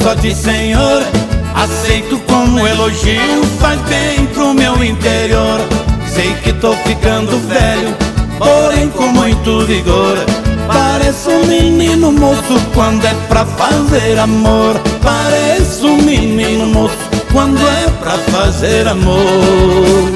só de senhor, aceito como elogio, faz bem pro meu interior. Sei que tô ficando velho, porém com muito vigor. Pareço um menino moço quando é pra fazer amor. Pareço um menino moço quando é pra fazer amor.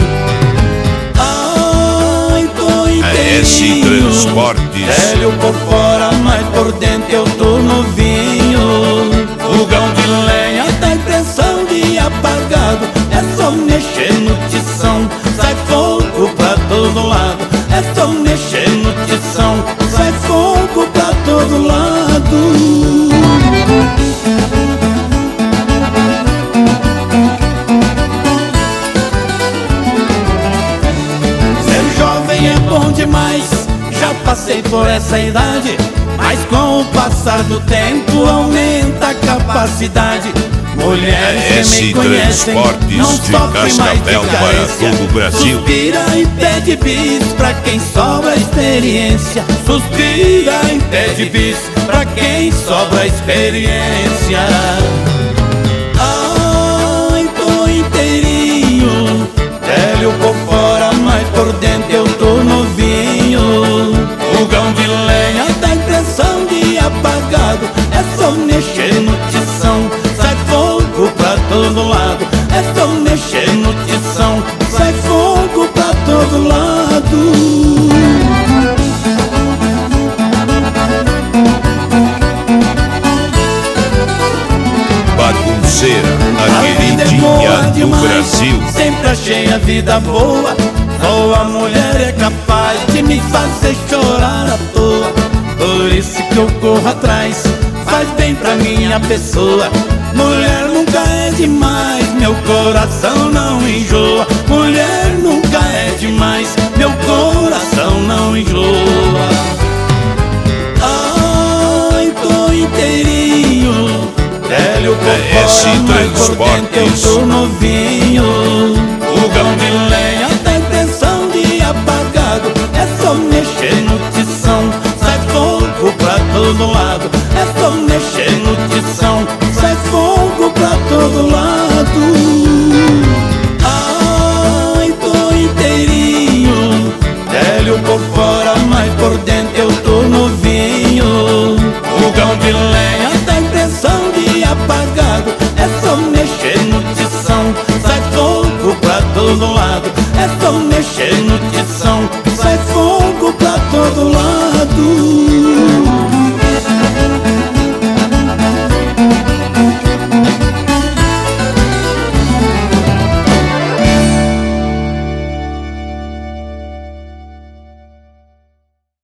Ai, tô inteirinho, Transportes. velho por fora, mas por dentro eu tô novinho. Fogão de lenha dá impressão de apagado, é só mexer no tição, sai fogo pra todo lado. É só mexer no tição, sai fogo pra todo lado. Ser jovem é bom demais, já passei por essa idade, mas com o passar do tempo aumenta a capacidade. Mulheres que me conhecem não sofrem mais de carência. Suspira e pede bis pra quem sobra experiência. Suspira e pede bis pra quem sobra experiência. Ai, tô inteirinho, velho por fora, mas por dentro eu tô novinho. Fogão de lenha dá impressão de apagado, é só mexer no tição, sai fogo pra todo lado. É só mexer no tição, sai fogo pra todo lado. Bagunceira, a queridinha do Brasil. Sempre achei a vida boa, só a mulher é capaz de me fazer chorar à toa. Por isso que eu corro atrás, faz bem pra minha pessoa. Mulher nunca é demais, meu coração não enjoa. Mulher nunca é demais, meu coração não enjoa. Ai, tô inteirinho, velho por fora, mas por dentro eu tô novinho. Fogão de lenha dá impressão de apagado, é só mexer no tição, sai fogo pra todo lado. É só mexer no tição, sai fogo pra todo lado. Ai, tô inteirinho, velho por fora, mas por dentro eu tô novinho. Fogão de lenha dá impressão de apagado, é só mexer no tição, sai fogo pra todo lado. É só mexer no tição, sai fogo pra todo lado.